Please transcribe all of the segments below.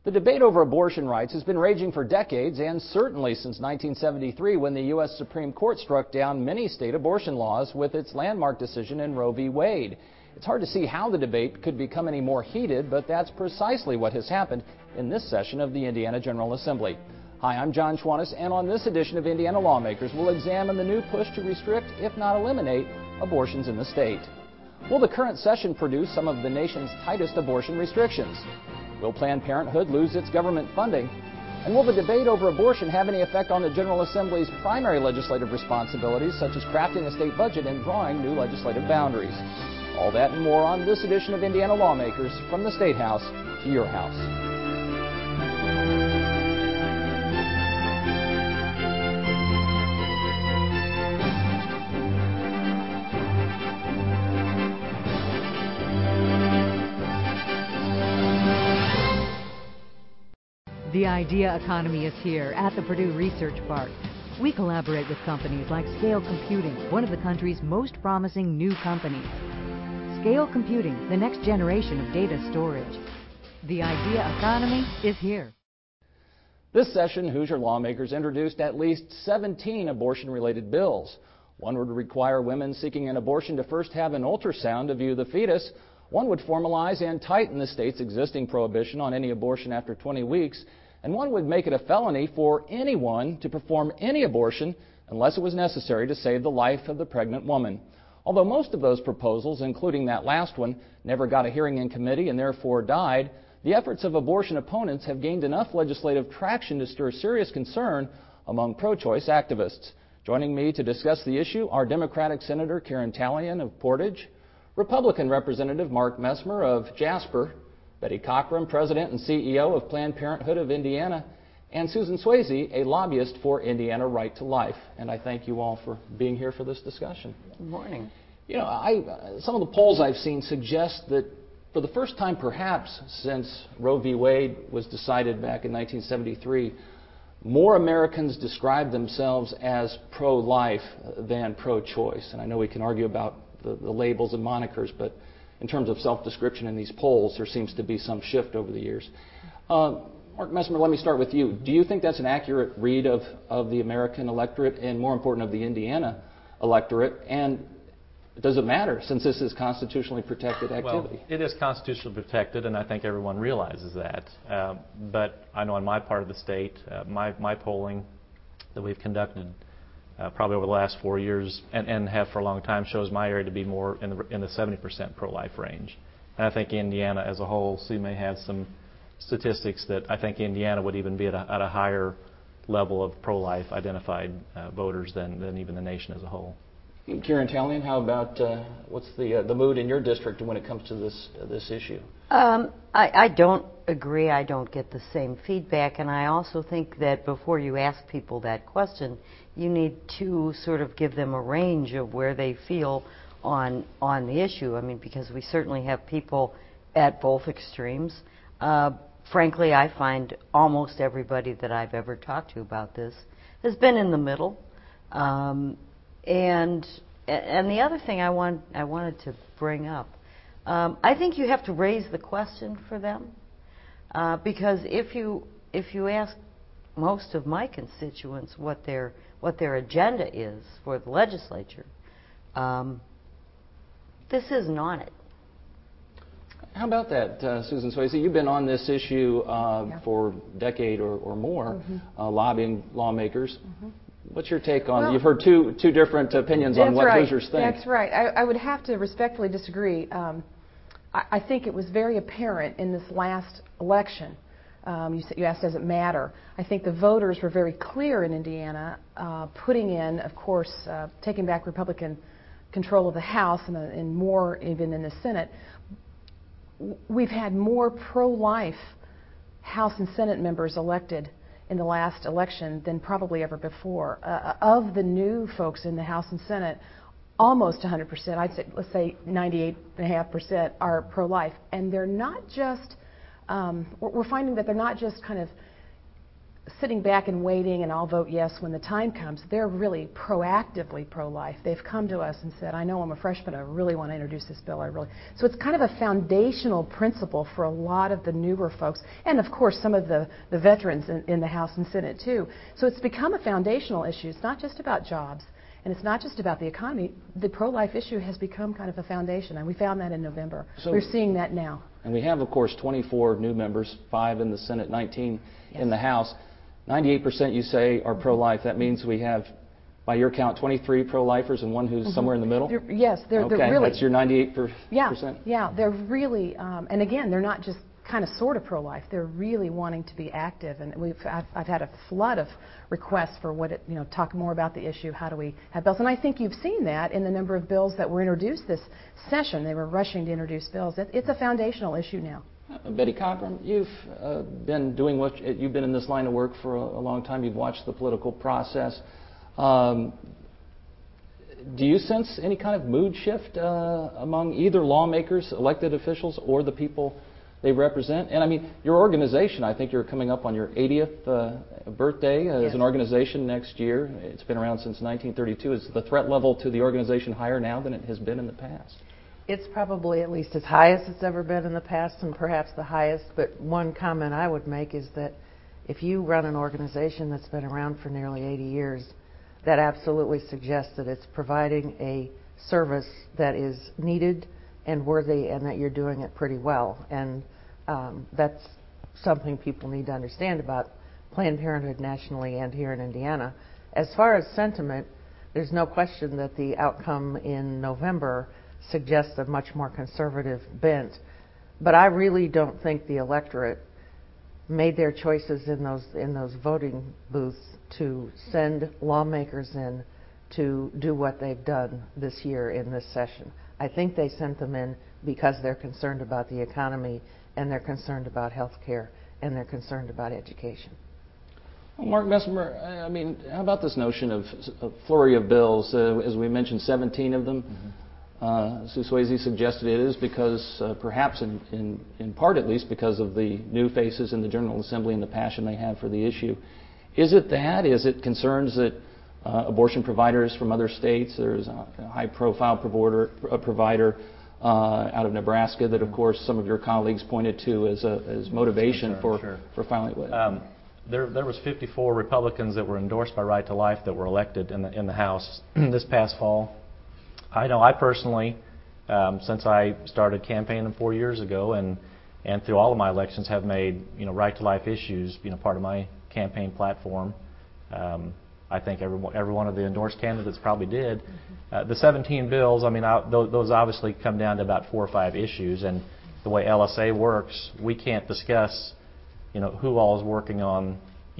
The debate over abortion rights has been raging for decades and certainly since 1973 when the U.S. Supreme Court struck down many state abortion laws with its landmark decision in Roe v. Wade. It's hard to see how the debate could become any more heated, but that's precisely what has happened in this session of the Indiana General Assembly. Hi, I'm John Schwantes, and on this edition of Indiana Lawmakers, we'll examine the new push to restrict, if not eliminate, abortions in the state. Will the current session produce some of the nation's tightest abortion restrictions? Will Planned Parenthood lose its government funding? And will the debate over abortion have any effect on the General Assembly's primary legislative responsibilities, such as crafting a state budget and drawing new legislative boundaries? All that and more on this edition of Indiana Lawmakers, from the State House to your house. The idea economy is here at the Purdue Research Park. We collaborate with companies like Scale Computing, one of the country's most promising new companies. Scale Computing, the next generation of data storage. The idea economy is here. This session, Hoosier lawmakers introduced at least 17 abortion-related bills. One would require women seeking an abortion to first have an ultrasound to view the fetus. One would formalize and tighten the state's existing prohibition on any abortion after 20 weeks. And one would make it a felony for anyone to perform any abortion unless it was necessary to save the life of the pregnant woman. Although most of those proposals, including that last one, never got a hearing in committee and therefore died, the efforts of abortion opponents have gained enough legislative traction to stir serious concern among pro-choice activists. Joining me to discuss the issue are Democratic Senator Karen Talian of Portage, Republican Representative Mark Messmer of Jasper, Betty Cochran, President and CEO of Planned Parenthood of Indiana, and Susan Swayze, a lobbyist for Indiana Right to Life. And I thank you all for being here for this discussion. Good morning. You know, some of the polls I've seen suggest that for the first time perhaps since Roe v. Wade was decided back in 1973, more Americans describe themselves as pro-life than pro-choice. And I know we can argue about the labels and monikers, but in terms of self-description in these polls, there seems to be some shift over the years. Mark Messmer, let me start with you. Do you think that's an accurate read of the American electorate and, more important, of the Indiana electorate? And does it matter, since this is constitutionally protected activity? Well, it is constitutionally protected, and I think everyone realizes that. But I know in my part of the state, my polling that we've conducted probably over the last 4 years and have for a long time shows my area to be more in the 70% pro-life range. And I think Indiana as a whole, Sue may have some statistics that I think Indiana would even be at a higher level of pro-life identified voters than even the nation as a whole. Karen Talian, how about what's the mood in your district when it comes to this issue? I don't agree. I don't get the same feedback, and I also think that before you ask people that question, you need to sort of give them a range of where they feel on the issue. I mean, because we certainly have people at both extremes. Frankly, I find almost everybody that I've ever talked to about this has been in the middle. And the other thing I wanted to bring up, I think you have to raise the question for them, because if you ask most of my constituents what their agenda is for the legislature, this isn't on it. How about that, Susan Swayze? You've been on this issue for a decade or more, lobbying lawmakers. What's your take on? You've heard two different opinions on what Hoosiers think. That's right. I would have to respectfully disagree. I think it was very apparent in this last election. You asked, does it matter? I think the voters were very clear in Indiana, putting in, of course, taking back Republican control of the House and more even in the Senate. We've had more pro-life House and Senate members elected in the last election than probably ever before. Of the new folks in the House and Senate, almost 100%, I'd say, let's say 98.5% are pro-life. And they're not just, we're finding that they're not just kind of sitting back and waiting and I'll vote yes when the time comes. They're really proactively pro-life. They've come to us and said, I know I'm a freshman, I really want to introduce this bill. So it's kind of a foundational principle for a lot of the newer folks, and of course some of the veterans in the House and Senate too. So it's become a foundational issue. It's not just about jobs, and it's not just about the economy. The pro-life issue has become kind of a foundation, and we found that in November. So we're seeing that now. And we have, of course, 24 new members, 5 in the Senate, 19 in the House. 98% you say are pro-life. That means we have, by your count, 23 pro-lifers and one who's somewhere in the middle? Yes, they're okay, really... that's your 98%? Yeah, they're really... and again, they're not just kind of sort of pro-life. They're really wanting to be active. And I've had a flood of requests for talk more about the issue. How do we have bills? And I think you've seen that in the number of bills that were introduced this session. They were rushing to introduce bills. It's a foundational issue now. Betty Cockrum, you've been doing you've been in this line of work for a long time. You've watched the political process. Do you sense any kind of mood shift among either lawmakers, elected officials, or the people they represent? And I mean, your organization, I think you're coming up on your 80th birthday as an organization next year. It's been around since 1932. Is the threat level to the organization higher now than it has been in the past? It's probably at least as high as it's ever been in the past, and perhaps the highest. But one comment I would make is that if you run an organization that's been around for nearly 80 years, that absolutely suggests that it's providing a service that is needed and worthy, and that you're doing it pretty well. And that's something people need to understand about Planned Parenthood nationally and here in Indiana. As far as sentiment, there's no question that the outcome in November suggests a much more conservative bent. But I really don't think the electorate made their choices in those voting booths to send lawmakers in to do what they've done this year in this session. I think they sent them in because they're concerned about the economy, and they're concerned about health care, and they're concerned about education. Well, Mark Mesmer, I mean, how about this notion of a flurry of bills? As we mentioned, 17 of them. Sue Swayze suggested it is because, perhaps in part at least, because of the new faces in the General Assembly and the passion they have for the issue. Is it that? Is it concerns that abortion providers from other states, there's a high-profile provider out of Nebraska that, of course, some of your colleagues pointed to as motivation for filing? There was 54 Republicans that were endorsed by Right to Life that were elected in the House this past fall. I know I personally, since I started campaigning 4 years ago, and through all of my elections, have made Right to Life issues part of my campaign platform. I think every one of the endorsed candidates probably did. The 17 bills, I mean, those obviously come down to about 4 or 5 issues, and the way LSA works, we can't discuss who all is working on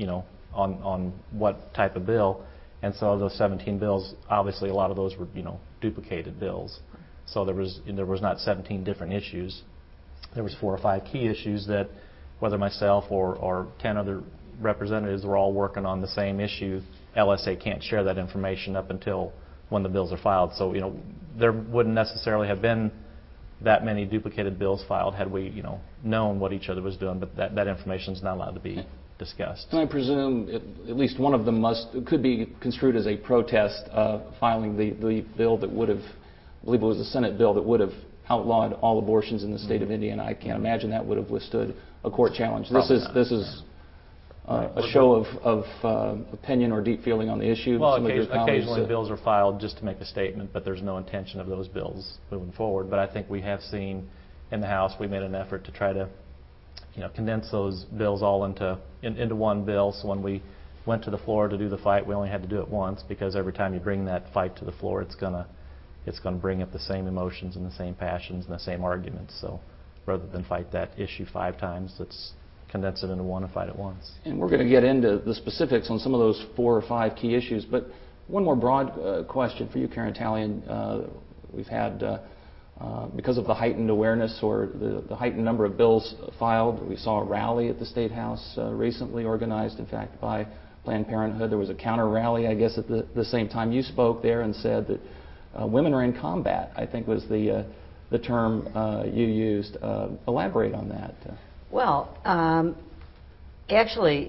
on what type of bill. And so those 17 bills, obviously a lot of those were, duplicated bills. So there was not 17 different issues. There was 4 or 5 key issues that, whether myself or 10 other representatives were all working on the same issue, LSA can't share that information up until when the bills are filed. So there wouldn't necessarily have been that many duplicated bills filed had we known what each other was doing. But that information is not allowed to be discussed. And I presume at least one of them could be construed as a protest filing the bill that would have, I believe it was the Senate bill that would have outlawed all abortions in the state of Indiana. I can't imagine that would have withstood a court challenge. This is a show of opinion or deep feeling on the issue. Well, occasionally bills are filed just to make a statement, but there's no intention of those bills moving forward. But I think we have seen in the House, we made an effort to try to condense those bills all into one bill. So when we went to the floor to do the fight, we only had to do it once, because every time you bring that fight to the floor, it's gonna bring up the same emotions and the same passions and the same arguments. So rather than fight that issue 5 times, let's condense it into one and fight it once. And we're going to get into the specifics on some of those 4 or 5 key issues. But one more broad question for you, Karen Tallian. We've had because of the heightened awareness or the heightened number of bills filed, we saw a rally at the State House recently, organized, in fact, by Planned Parenthood. There was a counter rally, I guess, at the same time you spoke there and said that women are in combat, I think was the term you used. Elaborate on that. Well, actually,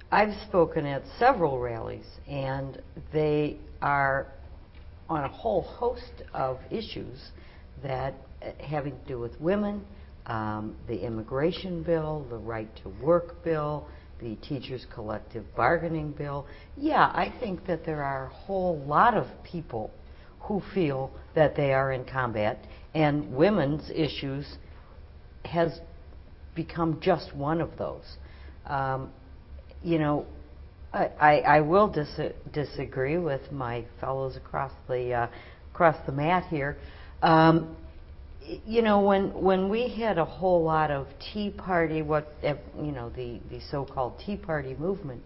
I've spoken at several rallies, and they are on a whole host of issues that having to do with women, the immigration bill, the right to work bill, the teachers' collective bargaining bill. Yeah, I think that there are a whole lot of people who feel that they are in combat, and women's issues has become just one of those. I will disagree with my fellows across the mat here. When we had a whole lot of Tea Party, the so-called Tea Party movement,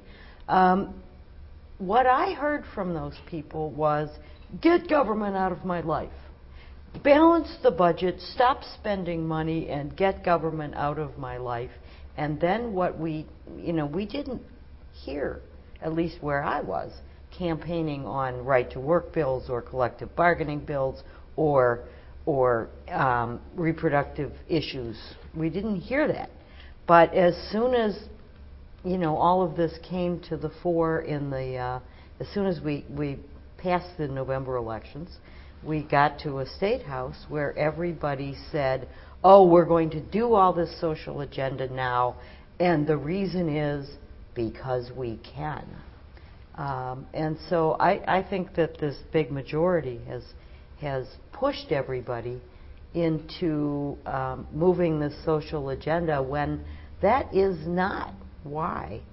what I heard from those people was, get government out of my life. Balance the budget, stop spending money, and get government out of my life. And then what we didn't hear, at least where I was, campaigning on right to work bills or collective bargaining bills or reproductive issues. We didn't hear that. But as soon as all of this came to the fore as soon as we passed the November elections, we got to a state house where everybody said, oh, we're going to do all this social agenda now, and the reason is because we can. And so I think that this big majority has pushed everybody into moving the social agenda when that is not why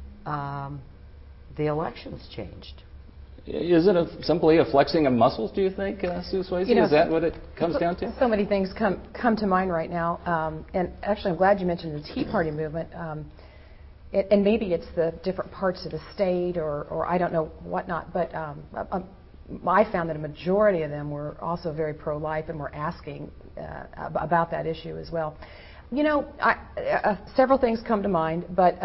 the elections changed. Is it simply a flexing of muscles, do you think, Sue Swayze? Is that what it comes down to? So many things come to mind right now. And actually, I'm glad you mentioned the Tea Party movement. And maybe it's the different parts of the state or I don't know whatnot. But I found that a majority of them were also very pro-life and were asking about that issue as well. Several things come to mind, but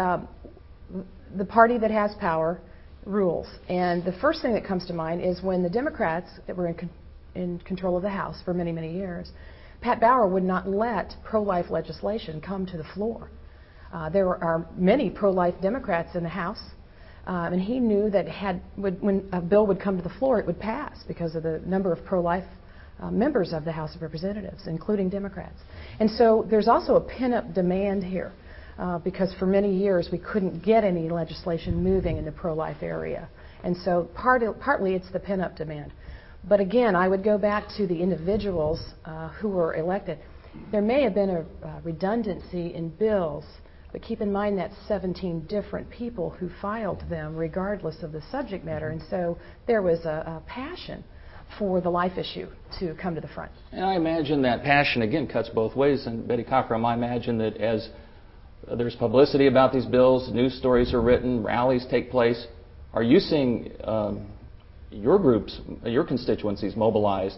the party that has power rules. And the first thing that comes to mind is when the Democrats that were in control of the House for many, many years, Pat Bauer would not let pro-life legislation come to the floor. There are many pro-life Democrats in the House, and he knew that when a bill would come to the floor, it would pass because of the number of pro-life members of the House of Representatives, including Democrats. And so there's also a pin-up demand here. Because for many years we couldn't get any legislation moving in the pro-life area. And so partly it's the pin-up demand. But again, I would go back to the individuals who were elected. There may have been a redundancy in bills, but keep in mind that 17 different people who filed them regardless of the subject matter. And so there was a passion for the life issue to come to the front. And I imagine that passion, again, cuts both ways. And Betty Cockrum, I imagine that as there's publicity about these bills, news stories are written, rallies take place. Are you seeing your groups, your constituencies mobilized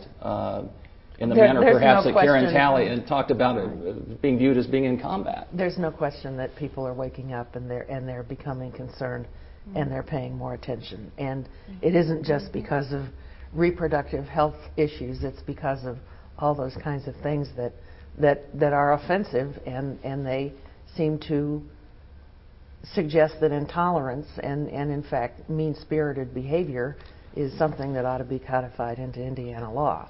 in the manner perhaps that Karen Talley talked about it being viewed as being in combat? There's no question that people are waking up and they're becoming concerned and they're paying more attention. And it isn't just because of reproductive health issues, it's because of all those kinds of things that are offensive and they seem to suggest that intolerance and in fact mean-spirited behavior is something that ought to be codified into Indiana law.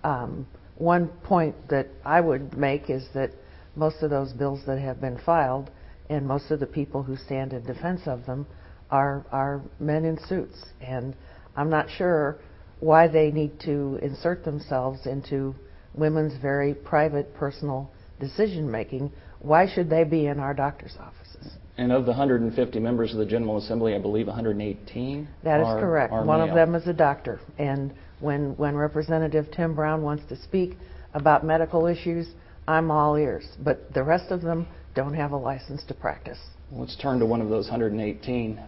One point that I would make is that most of those bills that have been filed and most of the people who stand in defense of them are men in suits. And I'm not sure why they need to insert themselves into women's very private, personal decision-making. Why should they be in our doctor's offices? And of the 150 members of the General Assembly, I believe 118 That is correct. One male. of them is a doctor. And when Representative Tim Brown wants to speak about medical issues, I'm all ears. But the rest of them don't have a license to practice. Let's turn to one of those 118.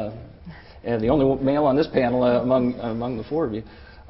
And the only male on this panel among the four of you.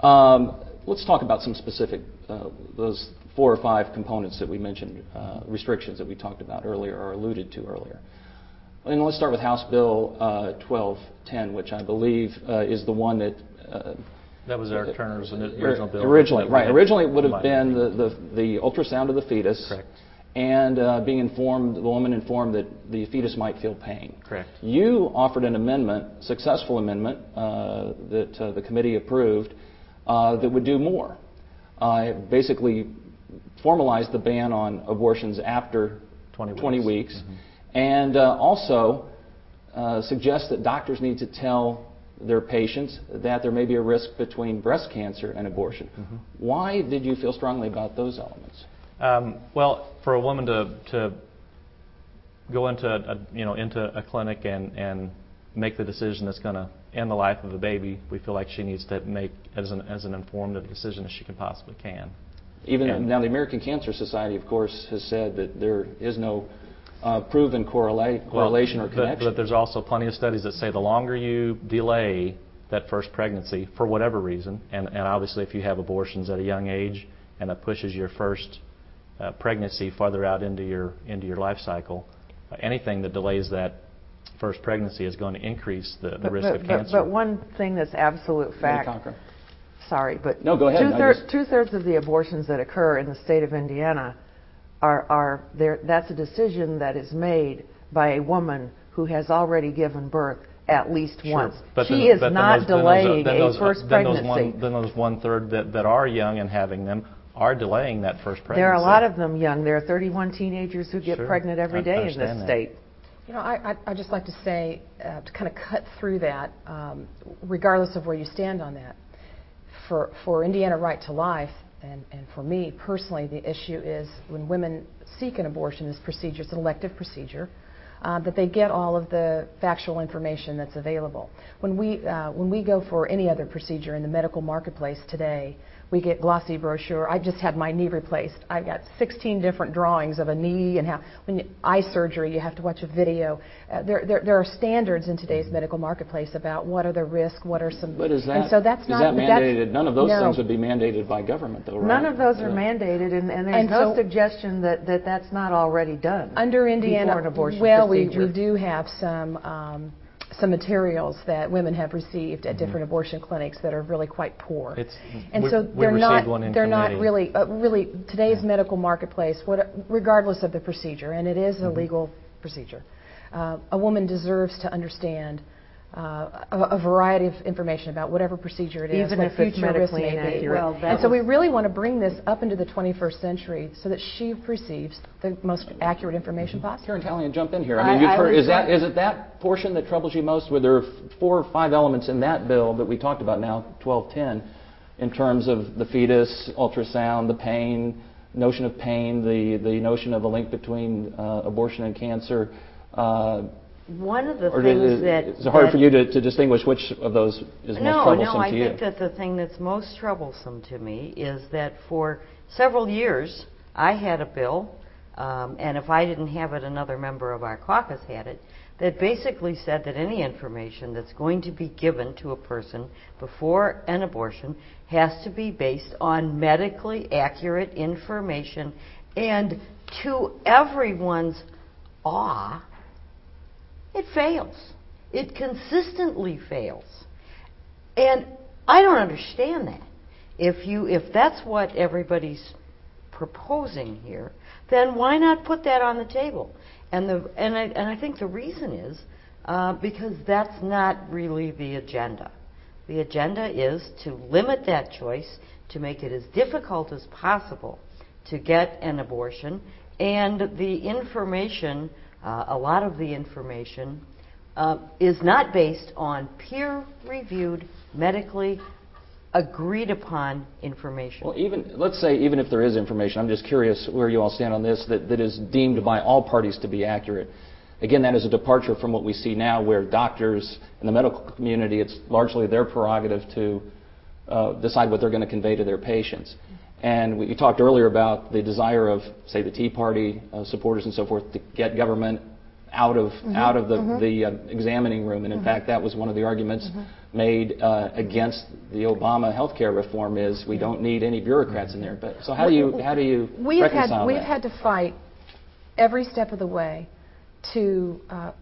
Let's talk about some specific, those 4 or 5 components that we mentioned, restrictions that we talked about earlier or alluded to earlier. And let's start with House Bill 1210, which I believe is the one that... that was Eric Turner's original bill. Originally, right. Originally it would have been the ultrasound of the fetus. Correct. and being informed, the woman informed that the fetus might feel pain. Correct. You offered an amendment, successful amendment, that the committee approved, that would do more. Basically formalized the ban on abortions after 20 weeks. And also suggests that doctors need to tell their patients that there may be a risk between breast cancer and abortion. Why did you feel strongly about those elements? Well, for a woman to go into a clinic and make the decision that's going to end the life of a baby, we feel like she needs to make as an informed decision as she can possibly can. Now, the American Cancer Society, of course, has said that there is no proven correlation or connection. But there's also plenty of studies that say the longer you delay that first pregnancy for whatever reason, and obviously if you have abortions at a young age and that pushes your first pregnancy farther out into your life cycle, anything that delays that first pregnancy is going to increase the risk of cancer. But one thing that's absolute fact. Sorry, but no, go ahead. Two-thirds of the abortions that occur in the state of Indiana are there. That's a decision that is made by a woman who has already given birth at least once. But she is not delaying a first pregnancy. Then those one-third that are young and having them are delaying that first pregnancy. There are a lot of them young. There are 31 teenagers who get pregnant every day in this state. You know, I'd just like to say, to kind of cut through that, regardless of where you stand on that, for Indiana Right to Life, and for me personally, the issue is when women seek an abortion, this procedure, it's an elective procedure, that they get all of the factual information that's available. When we go for any other procedure in the medical marketplace today, we get glossy brochure. I just had my knee replaced. I got 16 different drawings of a knee and how eye surgery. You have to watch a video. There are standards in today's medical marketplace about what are the risks, what are some. But is that, and so that's not mandated? None of those no. things would be mandated by government, though, right? None of those are mandated, and there's no suggestion that that's not already done under Indiana. Before an abortion procedure. We do have some materials that women have received at different abortion clinics that are really quite poor. They're not really today's medical marketplace, regardless of the procedure, and it is a legal procedure. A woman deserves to understand a variety of information about whatever procedure it is, even what if it's future risks may inaccurate. be. Well, and so we really want to bring this up into the 21st century so that she receives the most accurate information possible. Karen Tallian, jump in here. I mean, you've heard, is it that portion that troubles you most? Where there are 4 or 5 elements in that bill that we talked about now, 1210, in terms of the fetus, ultrasound, the pain, notion of pain, the notion of a link between abortion and cancer. One of the things it's hard for you to distinguish which of those is most troublesome to you. No, I think that the thing that's most troublesome to me is that for several years I had a bill, and if I didn't have it, another member of our caucus had it, that basically said that any information that's going to be given to a person before an abortion has to be based on medically accurate information, and to everyone's awe, it fails. It consistently fails. And I don't understand that. If that's what everybody's proposing here, then why not put that on the table? And I think the reason is because that's not really the agenda. The agenda is to limit that choice, to make it as difficult as possible to get an abortion, and the information, a lot of the information, is not based on peer-reviewed, medically agreed upon information. Well, let's say even if there is information, I'm just curious where you all stand on this, that is deemed by all parties to be accurate. Again, that is a departure from what we see now, where doctors in the medical community, it's largely their prerogative to decide what they're going to convey to their patients. And we talked earlier about the desire of, say, the Tea Party supporters and so forth to get government out of the examining room. And in fact, that was one of the arguments made against the Obama health care reform, is we don't need any bureaucrats in there. But so how do you reconcile that? We've had to fight every step of the way to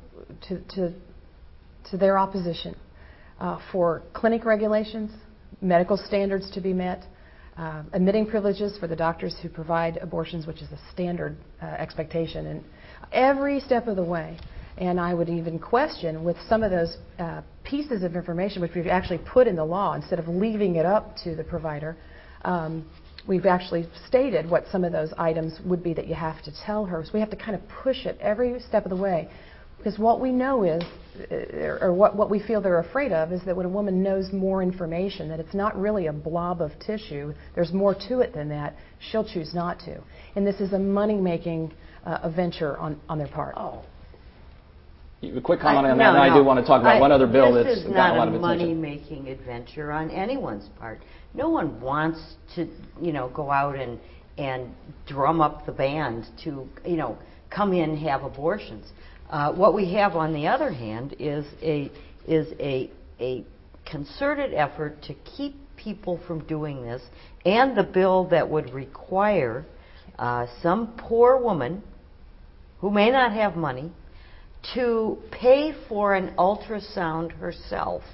their opposition for clinic regulations, medical standards to be met, admitting privileges for the doctors who provide abortions, which is a standard expectation, and every step of the way. And I would even question with some of those pieces of information which we've actually put in the law, instead of leaving it up to the provider, we've actually stated what some of those items would be that you have to tell her. So we have to kind of push it every step of the way. Because what we know is, or what we feel they're afraid of, is that when a woman knows more information, that it's not really a blob of tissue, there's more to it than that, she'll choose not to. And this is a money-making venture on their part. Oh. A quick comment on that, and I do want to talk about one other bill that's got a lot of attention. This is not a money-making adventure on anyone's part. No one wants to, go out and drum up the band to, come in and have abortions. What we have, on the other hand, is a concerted effort to keep people from doing this, and the bill that would require some poor woman who may not have money to pay for an ultrasound herself.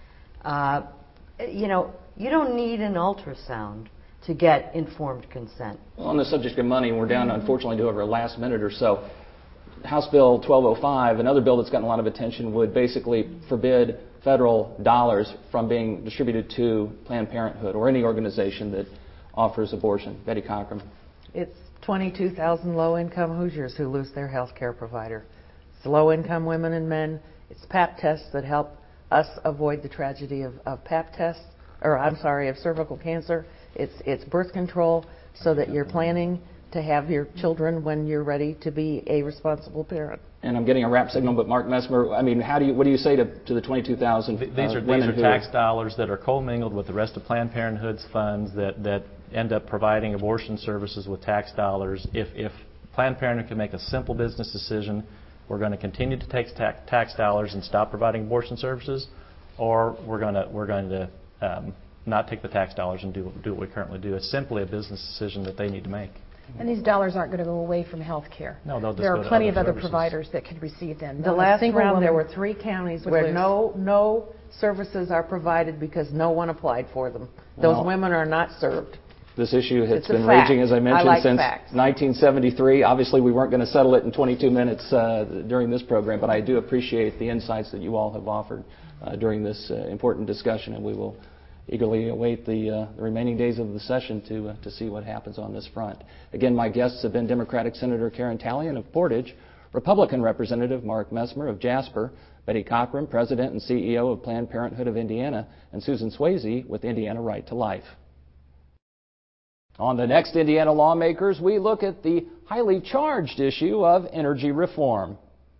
You don't need an ultrasound to get informed consent. Well, on the subject of money, we're down, unfortunately, to over a last minute or so. House Bill 1205, another bill that's gotten a lot of attention, would basically forbid federal dollars from being distributed to Planned Parenthood or any organization that offers abortion. Betty Cochran. It's 22,000 low-income Hoosiers who lose their health care provider. It's low-income women and men. It's Pap tests that help us avoid the tragedy of cervical cancer. It's birth control so that you're planning to have your children when you're ready to be a responsible parent. And I'm getting a rap signal, but Mark Messmer, what do you say to the 22,000 These are tax dollars that are commingled with the rest of Planned Parenthood's funds that end up providing abortion services with tax dollars. If Planned Parenthood can make a simple business decision, we're going to continue to take tax dollars and stop providing abortion services, or we're going to not take the tax dollars and do what we currently do. It's simply a business decision that they need to make. And these dollars aren't going to go away from health care. No, they'll just there go are to plenty other of other services. providers that could receive them. The last round, there were 3 counties where no services are provided because no one applied for them. Those women are not served. This issue has been raging, as I mentioned, since 1973. Obviously, we weren't going to settle it in 22 minutes during this program, but I do appreciate the insights that you all have offered during this important discussion, and we will eagerly await the remaining days of the session to see what happens on this front. Again, my guests have been Democratic Senator Karen Tallian of Portage, Republican Representative Mark Messmer of Jasper, Betty Cochran, President and CEO of Planned Parenthood of Indiana, and Susan Swayze with Indiana Right to Life. On the next Indiana Lawmakers, we look at the highly charged issue of energy reform.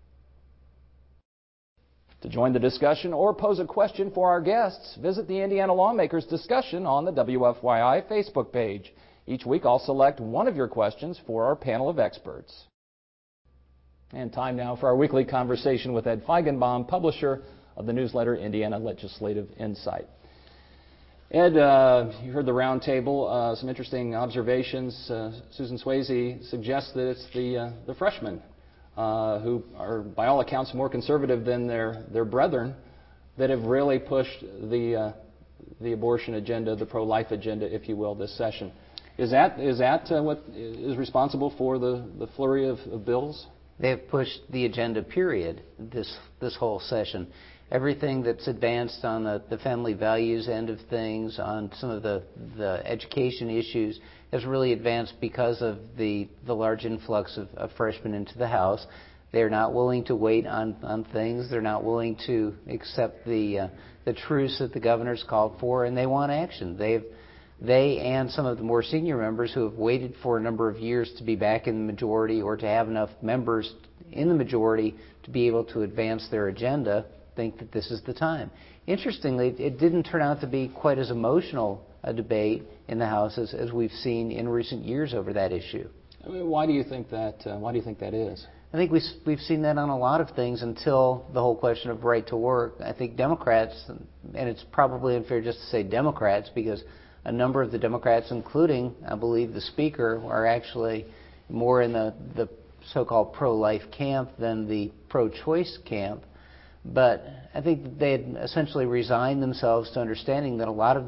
To join the discussion or pose a question for our guests, visit the Indiana Lawmakers discussion on the WFYI Facebook page. Each week I'll select one of your questions for our panel of experts. And time now for our weekly conversation with Ed Feigenbaum, publisher of the newsletter Indiana Legislative Insight. Ed, you heard the round table, some interesting observations. Susan Swayze suggests that it's the freshmen who are, by all accounts, more conservative than their brethren that have really pushed the abortion agenda, the pro-life agenda, if you will, this session. Is that what is responsible for the flurry of bills? They've pushed the agenda, period, this whole session. Everything that's advanced on the family values end of things, on some of the education issues, has really advanced because of the large influx of freshmen into the House. They're not willing to wait on things. They're not willing to accept the truce that the governor's called for, and they want action. They and some of the more senior members who have waited for a number of years to be back in the majority or to have enough members in the majority to be able to advance their agenda think that this is the time. Interestingly, it didn't turn out to be quite as emotional a debate in the House as we've seen in recent years over that issue. Why do you think that? Why do you think that is? I think we've seen that on a lot of things until the whole question of right to work. I think Democrats, and it's probably unfair just to say Democrats, because a number of the Democrats, including, I believe, the Speaker, are actually more in the so-called pro-life camp than the pro-choice camp. But I think they had essentially resigned themselves to understanding that a lot of these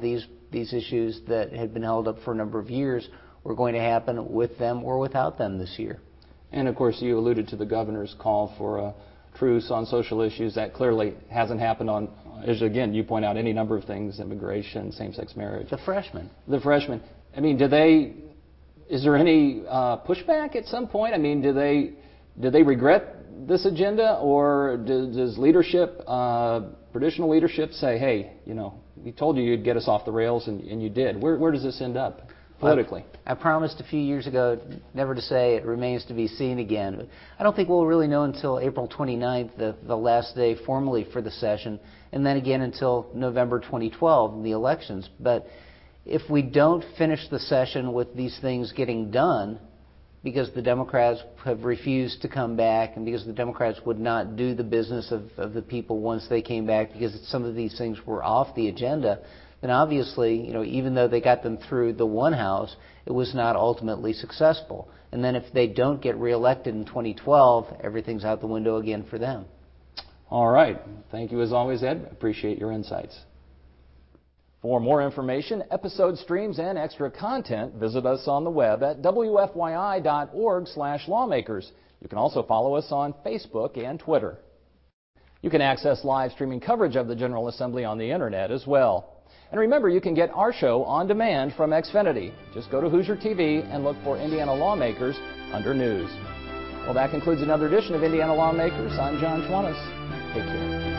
these issues that had been held up for a number of years were going to happen with them or without them this year. And of course, you alluded to the governor's call for a truce on social issues. That clearly hasn't happened on, as again, you point out, any number of things: immigration, same-sex marriage. The freshmen. I mean, is there any pushback at some point? I mean, do they regret this agenda, or does leadership, traditional leadership, say, hey, we told you you'd get us off the rails, and you did? Where does this end up politically? I promised a few years ago never to say. It remains to be seen again. But I don't think we'll really know until April 29th, the last day formally for the session, and then again until November 2012, the elections. But if we don't finish the session with these things getting done, because the Democrats have refused to come back, and because the Democrats would not do the business of the people once they came back, because some of these things were off the agenda, then obviously, even though they got them through the one house, it was not ultimately successful. And then if they don't get reelected in 2012, everything's out the window again for them. All right. Thank you as always, Ed. Appreciate your insights. For more information, episode streams, and extra content, visit us on the web at wfyi.org/lawmakers. You can also follow us on Facebook and Twitter. You can access live streaming coverage of the General Assembly on the Internet as well. And remember, you can get our show on demand from Xfinity. Just go to Hoosier TV and look for Indiana Lawmakers under News. Well, that concludes another edition of Indiana Lawmakers. I'm John Schwantes. Take care.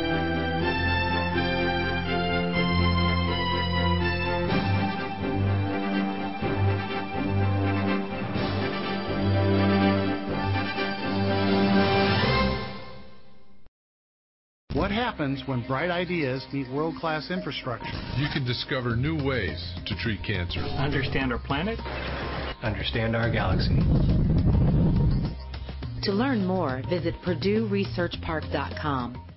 What happens when bright ideas meet world-class infrastructure? You can discover new ways to treat cancer. Understand our planet. Understand our galaxy. To learn more, visit PurdueResearchPark.com.